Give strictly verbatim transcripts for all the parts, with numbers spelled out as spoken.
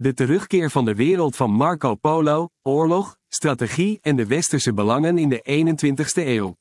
De terugkeer van de wereld van Marco Polo, oorlog, strategie en de westerse belangen in de eenentwintigste eeuw.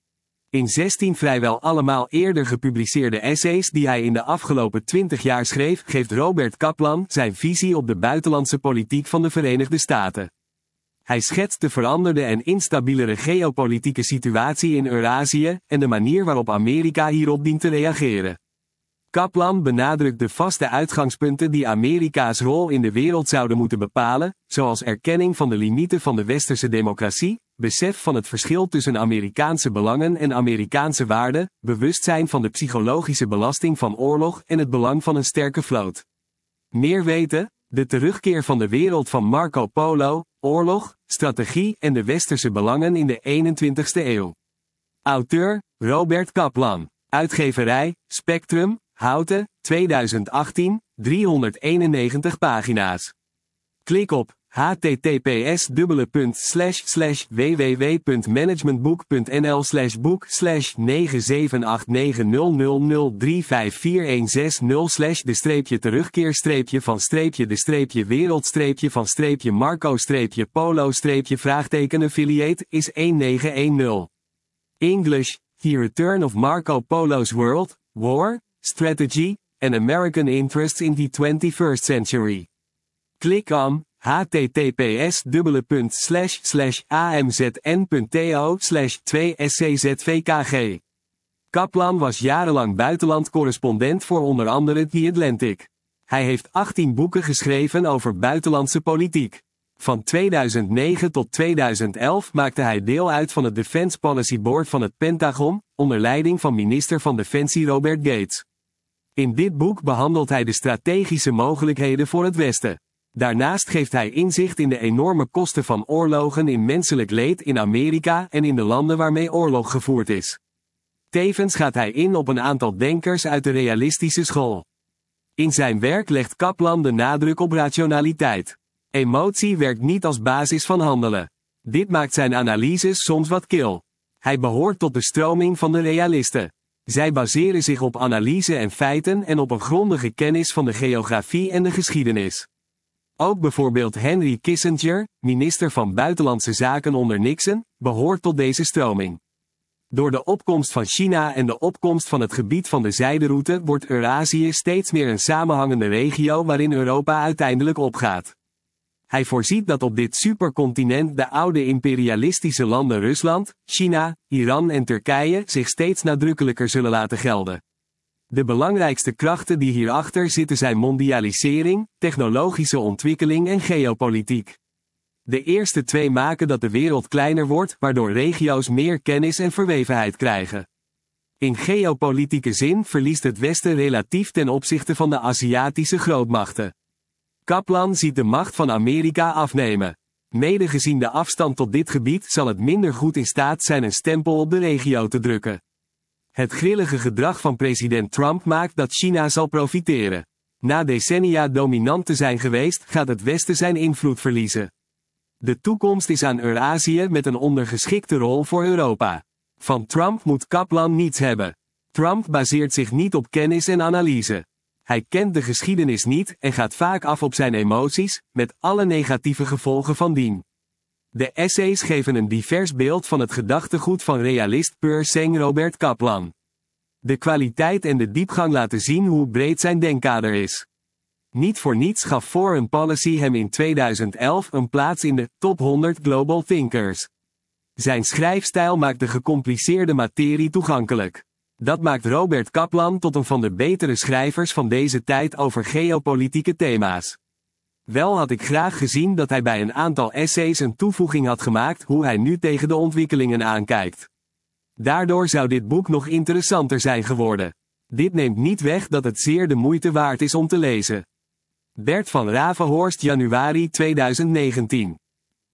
In zestien vrijwel allemaal eerder gepubliceerde essays die hij in de afgelopen twintig jaar schreef, geeft Robert Kaplan zijn visie op de buitenlandse politiek van de Verenigde Staten. Hij schetst de veranderde en instabielere geopolitieke situatie in Eurazië en de manier waarop Amerika hierop dient te reageren. Kaplan benadrukt de vaste uitgangspunten die Amerika's rol in de wereld zouden moeten bepalen, zoals erkenning van de limieten van de westerse democratie, besef van het verschil tussen Amerikaanse belangen en Amerikaanse waarden, bewustzijn van de psychologische belasting van oorlog en het belang van een sterke vloot. Meer weten? De terugkeer van de wereld van Marco Polo, oorlog, strategie en de westerse belangen in de eenentwintigste eeuw. Auteur, Robert Kaplan. Uitgeverij, Spectrum, Houten, tweeduizend achttien, driehonderdeenennegentig pagina's. Klik op h t t p s slash slash w w w punt managementboek punt n l slash boek slash negen zeven acht negen nul nul nul drie vijf vier een zes nul slash de streepje terugkeer streepje van streepje de streepje wereld streepje van streepje Marco streepje Polo streepje vraagteken affiliate is negentien honderd. English, The Return of Marco Polo's World, War, Strategy, and American Interests in the twenty-first century. Klik on h t t p s slash slash a m z n punt t o slash twee s c z v k g. Kaplan was jarenlang buitenlandcorrespondent voor onder andere The Atlantic. Hij heeft achttien boeken geschreven over buitenlandse politiek. Van tweeduizend negen tot tweeduizend elf maakte hij deel uit van het Defense Policy Board van het Pentagon, onder leiding van minister van Defensie Robert Gates. In dit boek behandelt hij de strategische mogelijkheden voor het Westen. Daarnaast geeft hij inzicht in de enorme kosten van oorlogen in menselijk leed in Amerika en in de landen waarmee oorlog gevoerd is. Tevens gaat hij in op een aantal denkers uit de realistische school. In zijn werk legt Kaplan de nadruk op rationaliteit. Emotie werkt niet als basis van handelen. Dit maakt zijn analyses soms wat kil. Hij behoort tot de stroming van de realisten. Zij baseren zich op analyse en feiten en op een grondige kennis van de geografie en de geschiedenis. Ook bijvoorbeeld Henry Kissinger, minister van Buitenlandse Zaken onder Nixon, behoort tot deze stroming. Door de opkomst van China en de opkomst van het gebied van de zijderoute wordt Eurazië steeds meer een samenhangende regio waarin Europa uiteindelijk opgaat. Hij voorziet dat op dit supercontinent de oude imperialistische landen Rusland, China, Iran en Turkije zich steeds nadrukkelijker zullen laten gelden. De belangrijkste krachten die hierachter zitten zijn mondialisering, technologische ontwikkeling en geopolitiek. De eerste twee maken dat de wereld kleiner wordt, waardoor regio's meer kennis en verwevenheid krijgen. In geopolitieke zin verliest het Westen relatief ten opzichte van de Aziatische grootmachten. Kaplan ziet de macht van Amerika afnemen. Mede gezien de afstand tot dit gebied zal het minder goed in staat zijn een stempel op de regio te drukken. Het grillige gedrag van president Trump maakt dat China zal profiteren. Na decennia dominant te zijn geweest, gaat het Westen zijn invloed verliezen. De toekomst is aan Eurazië met een ondergeschikte rol voor Europa. Van Trump moet Kaplan niets hebben. Trump baseert zich niet op kennis en analyse. Hij kent de geschiedenis niet en gaat vaak af op zijn emoties, met alle negatieve gevolgen van dien. De essays geven een divers beeld van het gedachtegoed van realist pur sang Robert Kaplan. De kwaliteit en de diepgang laten zien hoe breed zijn denkkader is. Niet voor niets gaf Foreign Policy hem in tweeduizend elf een plaats in de top honderd Global Thinkers. Zijn schrijfstijl maakt de gecompliceerde materie toegankelijk. Dat maakt Robert Kaplan tot een van de betere schrijvers van deze tijd over geopolitieke thema's. Wel had ik graag gezien dat hij bij een aantal essays een toevoeging had gemaakt hoe hij nu tegen de ontwikkelingen aankijkt. Daardoor zou dit boek nog interessanter zijn geworden. Dit neemt niet weg dat het zeer de moeite waard is om te lezen. Bert van Ravenhorst, januari tweeduizend negentien.